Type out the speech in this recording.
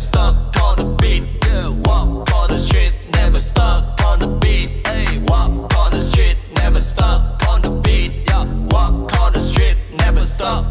stuck on the beat. Yeah, walk on the street, never stuck on the beat. Hey, walk on the street, never stuck on the beat. Yeah, walk on the street, never stuck